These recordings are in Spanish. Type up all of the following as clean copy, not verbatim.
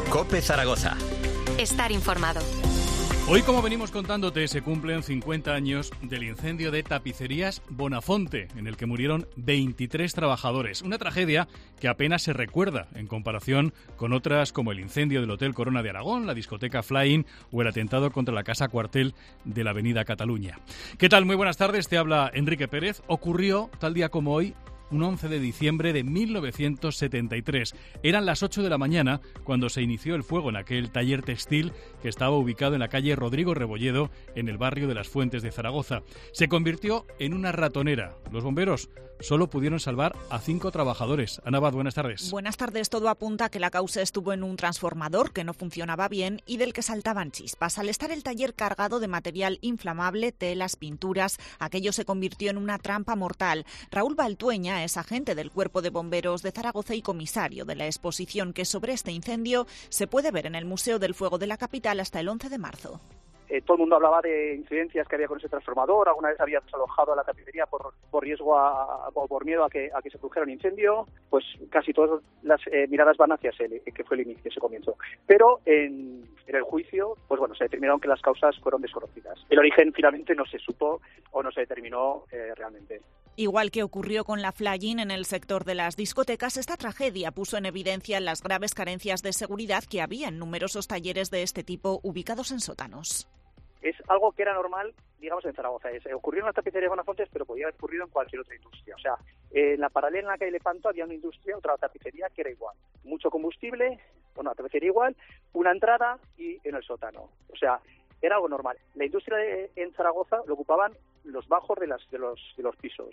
COPE Zaragoza. Estar informado. Hoy, como venimos contándote, se cumplen 50 años del incendio de Tapicerías Bonafonte, en el que murieron 23 trabajadores. Una tragedia que apenas se recuerda en comparación con otras como el incendio del Hotel Corona de Aragón, la discoteca Flying o el atentado contra la Casa Cuartel de la Avenida Cataluña. ¿Qué tal? Muy buenas tardes, te habla Enrique Pérez. Ocurrió, tal día como hoy, un 11 de diciembre de 1973. Eran las 8 de la mañana cuando se inició el fuego en aquel taller textil que estaba ubicado en la calle Rodrigo Rebolledo, en el barrio de Las Fuentes de Zaragoza. Se convirtió en una ratonera. Los bomberos solo pudieron salvar a 5 trabajadores. Ana Abad, buenas tardes. Buenas tardes. Todo apunta a que la causa estuvo en un transformador que no funcionaba bien y del que saltaban chispas. Al estar el taller cargado de material inflamable, telas, pinturas, aquello se convirtió en una trampa mortal. Raúl Baltueña es agente del Cuerpo de Bomberos de Zaragoza y comisario de la exposición que sobre este incendio se puede ver en el Museo del Fuego de la capital hasta el 11 de marzo. Todo el mundo hablaba de incidencias que había con ese transformador. Alguna vez había desalojado a la tapicería por riesgo o por miedo a que se produjera un incendio. Pues casi todas las miradas van hacia él, que fue el inicio, ese comienzo. Pero en el juicio, pues bueno, se determinaron que las causas fueron desconocidas. El origen finalmente no se supo o no se determinó realmente. Igual que ocurrió con la Flying en el sector de las discotecas, esta tragedia puso en evidencia las graves carencias de seguridad que había en numerosos talleres de este tipo ubicados en sótanos. Es algo que era normal, digamos, en Zaragoza. Ocurrió en la tapicería de Bonafontes, pero podía haber ocurrido en cualquier otra industria. O sea, en la paralela en la calle Lepanto había una industria, otra tapicería que era igual. Mucho combustible, la tapicería igual, una entrada y en el sótano. O sea, era algo normal. La industria en Zaragoza lo ocupaban los bajos de los pisos.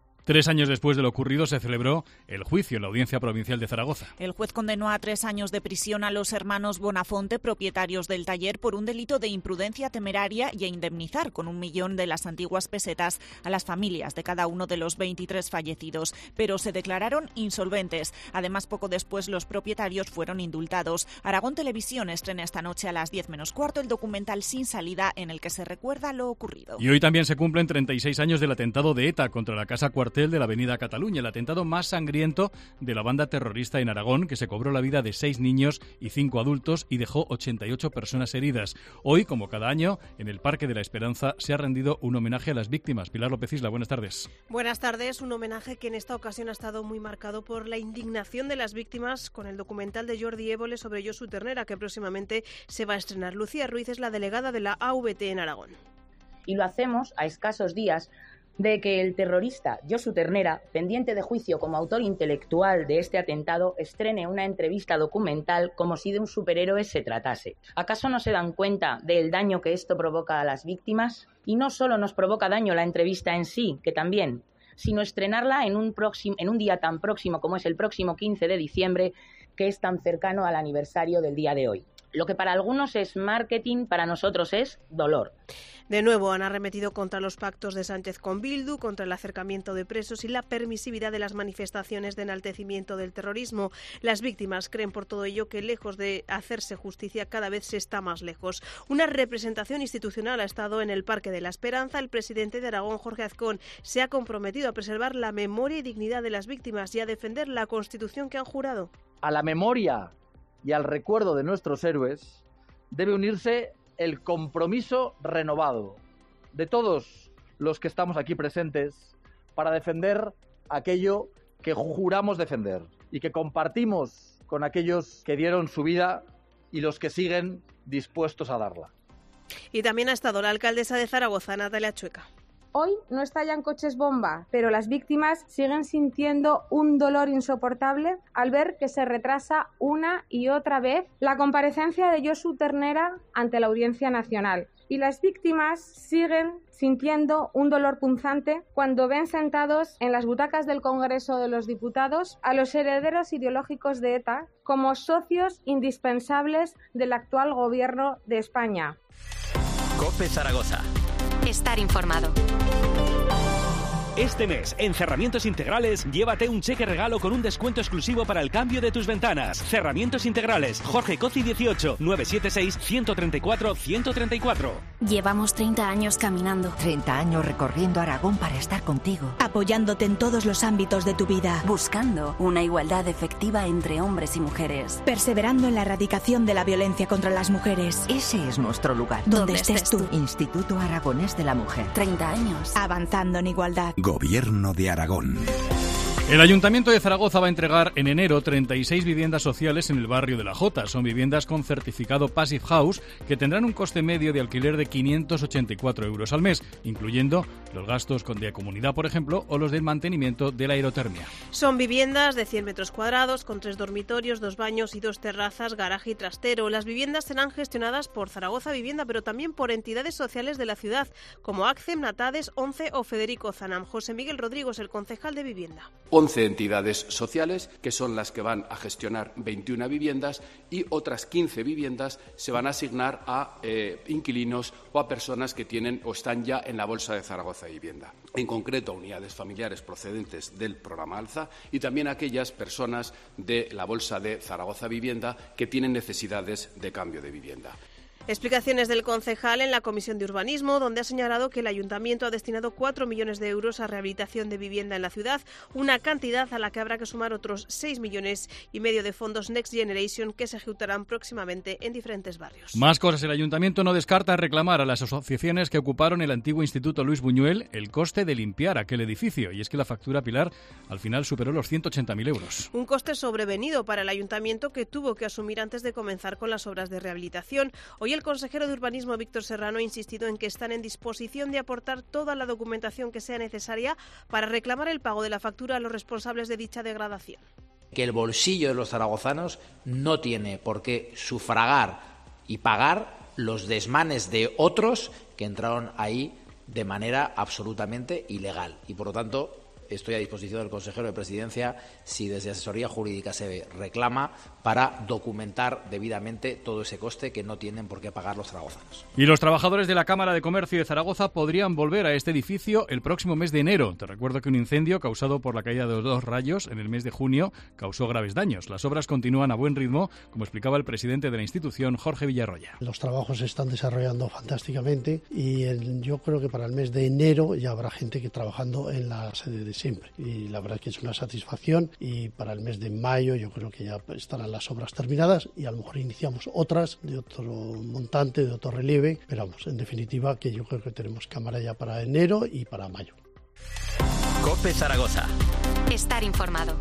3 años después de lo ocurrido se celebró el juicio en la Audiencia Provincial de Zaragoza. El juez condenó a 3 años de prisión a los hermanos Bonafonte, propietarios del taller, por un delito de imprudencia temeraria y a indemnizar con 1 millón de las antiguas pesetas a las familias de cada uno de los 23 fallecidos, pero se declararon insolventes. Además, poco después los propietarios fueron indultados. Aragón Televisión estrena esta noche a las 10 menos cuarto el documental Sin Salida, en el que se recuerda lo ocurrido. Y hoy también se cumplen 36 años del atentado de ETA contra la Casa Cuartel de la Avenida Cataluña, el atentado más sangriento de la banda terrorista en Aragón, que se cobró la vida de 6 niños y 5 adultos y dejó 88 personas heridas. Hoy, como cada año, en el Parque de la Esperanza se ha rendido un homenaje a las víctimas. Pilar López Isla, buenas tardes. Buenas tardes. Un homenaje que en esta ocasión ha estado muy marcado por la indignación de las víctimas con el documental de Jordi Évole sobre Josu Ternera, que próximamente se va a estrenar. Lucía Ruiz es la delegada de la AVT en Aragón. Y lo hacemos a escasos días de que el terrorista Josu Ternera, pendiente de juicio como autor intelectual de este atentado, estrene una entrevista documental como si de un superhéroe se tratase. ¿Acaso no se dan cuenta del daño que esto provoca a las víctimas? Y no solo nos provoca daño la entrevista en sí, que también, sino estrenarla en un día tan próximo como es el próximo 15 de diciembre, que es tan cercano al aniversario del día de hoy. Lo que para algunos es marketing, para nosotros es dolor. De nuevo han arremetido contra los pactos de Sánchez con Bildu, contra el acercamiento de presos y la permisividad de las manifestaciones de enaltecimiento del terrorismo. Las víctimas creen por todo ello que lejos de hacerse justicia cada vez se está más lejos. Una representación institucional ha estado en el Parque de la Esperanza. El presidente de Aragón, Jorge Azcón, se ha comprometido a preservar la memoria y dignidad de las víctimas y a defender la Constitución que han jurado. A la memoria y al recuerdo de nuestros héroes debe unirse el compromiso renovado de todos los que estamos aquí presentes para defender aquello que juramos defender y que compartimos con aquellos que dieron su vida y los que siguen dispuestos a darla. Y también ha estado la alcaldesa de Zaragoza, Natalia Chueca. Hoy no estallan coches bomba, pero las víctimas siguen sintiendo un dolor insoportable al ver que se retrasa una y otra vez la comparecencia de Josu Ternera ante la Audiencia Nacional. Y las víctimas siguen sintiendo un dolor punzante cuando ven sentados en las butacas del Congreso de los Diputados a los herederos ideológicos de ETA como socios indispensables del actual gobierno de España. COPE Zaragoza. Estar informado. Este mes, en Cerramientos Integrales, llévate un cheque regalo con un descuento exclusivo para el cambio de tus ventanas. Cerramientos Integrales, Jorge Coci 18, 976-134-134. Llevamos 30 años caminando. 30 años recorriendo Aragón para estar contigo. Apoyándote en todos los ámbitos de tu vida. Buscando una igualdad efectiva entre hombres y mujeres. Perseverando en la erradicación de la violencia contra las mujeres. Ese es nuestro lugar. Donde estés tú. Instituto Aragonés de la Mujer. 30 años. Avanzando en igualdad. Gobierno de Aragón. El Ayuntamiento de Zaragoza va a entregar en enero 36 viviendas sociales en el barrio de la Jota. Son viviendas con certificado Passive House que tendrán un coste medio de alquiler de 584 euros al mes, incluyendo los gastos de comunidad, por ejemplo, o los del mantenimiento de la aerotermia. Son viviendas de 100 metros cuadrados con 3 dormitorios, 2 baños y 2 terrazas, garaje y trastero. Las viviendas serán gestionadas por Zaragoza Vivienda, pero también por entidades sociales de la ciudad, como ACCEM, Natades, ONCE o Federico Zanam. José Miguel Rodrigo es el concejal de Vivienda. 11 entidades sociales, que son las que van a gestionar 21 viviendas, y otras 15 viviendas se van a asignar a inquilinos o a personas que tienen o están ya en la bolsa de Zaragoza Vivienda. En concreto, a unidades familiares procedentes del programa Alza y también a aquellas personas de la bolsa de Zaragoza Vivienda que tienen necesidades de cambio de vivienda. Explicaciones del concejal en la Comisión de Urbanismo, donde ha señalado que el Ayuntamiento ha destinado 4 millones de euros a rehabilitación de vivienda en la ciudad, una cantidad a la que habrá que sumar otros 6,5 millones de fondos Next Generation que se ejecutarán próximamente en diferentes barrios. Más cosas. El Ayuntamiento no descarta reclamar a las asociaciones que ocuparon el antiguo Instituto Luis Buñuel el coste de limpiar aquel edificio. Y es que la factura, Pilar, al final superó los 180.000 euros. Un coste sobrevenido para el Ayuntamiento que tuvo que asumir antes de comenzar con las obras de rehabilitación. Hoy el consejero de Urbanismo, Víctor Serrano, ha insistido en que están en disposición de aportar toda la documentación que sea necesaria para reclamar el pago de la factura a los responsables de dicha degradación. Que el bolsillo de los zaragozanos no tiene por qué sufragar y pagar los desmanes de otros que entraron ahí de manera absolutamente ilegal. Y por lo tanto, estoy a disposición del consejero de Presidencia si desde asesoría jurídica se reclama para documentar debidamente todo ese coste que no tienen por qué pagar los zaragozanos. Y los trabajadores de la Cámara de Comercio de Zaragoza podrían volver a este edificio el próximo mes de enero. Te recuerdo que un incendio causado por la caída de 2 rayos en el mes de junio causó graves daños. Las obras continúan a buen ritmo, como explicaba el presidente de la institución, Jorge Villarroya. Los trabajos se están desarrollando fantásticamente y yo creo que para el mes de enero ya habrá gente que trabajando en la sede de siempre. Y la verdad es que es una satisfacción, y para el mes de mayo yo creo que ya estarán las obras terminadas y a lo mejor iniciamos otras de otro montante, de otro relieve, pero vamos, en definitiva que yo creo que tenemos cámara ya para enero y para mayo. COPE Zaragoza. Estar informado.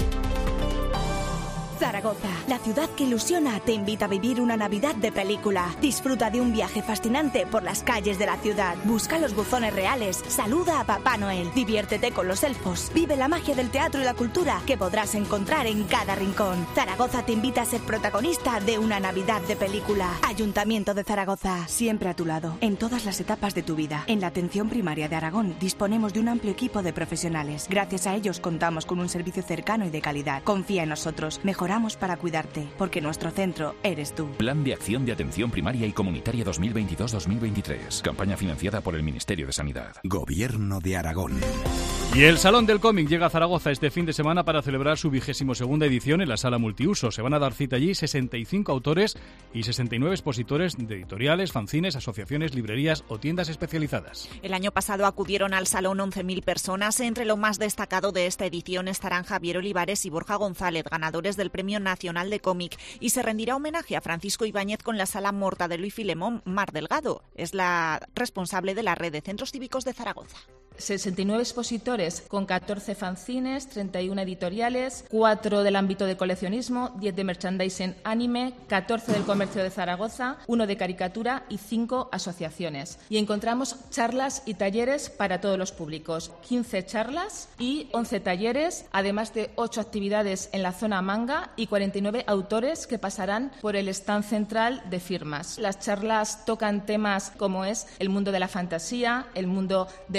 Zaragoza, la ciudad que ilusiona, te invita a vivir una Navidad de película. Disfruta de un viaje fascinante por las calles de la ciudad. Busca los buzones reales, saluda a Papá Noel, diviértete con los elfos, vive la magia del teatro y la cultura que podrás encontrar en cada rincón. Zaragoza te invita a ser protagonista de una Navidad de película. Ayuntamiento de Zaragoza, siempre a tu lado, en todas las etapas de tu vida. En la atención primaria de Aragón disponemos de un amplio equipo de profesionales. Gracias a ellos contamos con un servicio cercano y de calidad. Confía en nosotros, mejoramos para cuidarte, porque nuestro centro eres tú. Plan de Acción de Atención Primaria y Comunitaria 2022-2023. Campaña financiada por el Ministerio de Sanidad. Gobierno de Aragón. Y el Salón del Cómic llega a Zaragoza este fin de semana para celebrar su 22ª edición en la Sala Multiuso. Se van a dar cita allí 65 autores y 69 expositores de editoriales, fanzines, asociaciones, librerías o tiendas especializadas. El año pasado acudieron al Salón 11.000 personas. Entre lo más destacado de esta edición estarán Javier Olivares y Borja González, ganadores del Premio Nacional de Cómic, y se rendirá homenaje a Francisco Ibáñez con la Sala Mortadelo y Filemón. Mar Delgado es la responsable de la Red de Centros Cívicos de Zaragoza. 69 expositores con 14 fanzines, 31 editoriales, 4 del ámbito de coleccionismo, 10 de merchandising anime, 14 del comercio de Zaragoza, 1 de caricatura y 5 asociaciones. Y encontramos charlas y talleres para todos los públicos, 15 charlas y 11 talleres, además de 8 actividades en la zona manga y 49 autores que pasarán por el stand central de firmas. Las charlas tocan temas como es el mundo de la fantasía, el mundo de la juventud,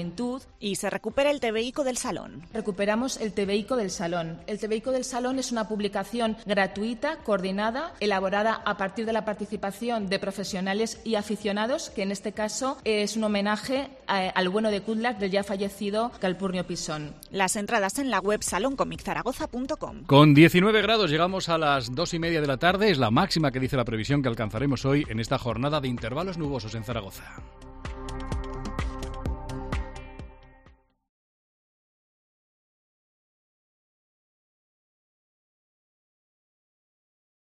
juventud. Y se recupera el TVIco del Salón. Recuperamos el TVIco del Salón. El TVIco del Salón es una publicación gratuita, coordinada, elaborada a partir de la participación de profesionales y aficionados, que en este caso es un homenaje al bueno de Cutlass del ya fallecido Calpurnio Pisón. Las entradas en la web saloncomiczaragoza.com. Con 19 grados llegamos a las 2:30 de la tarde. Es la máxima que dice la previsión que alcanzaremos hoy en esta jornada de intervalos nubosos en Zaragoza.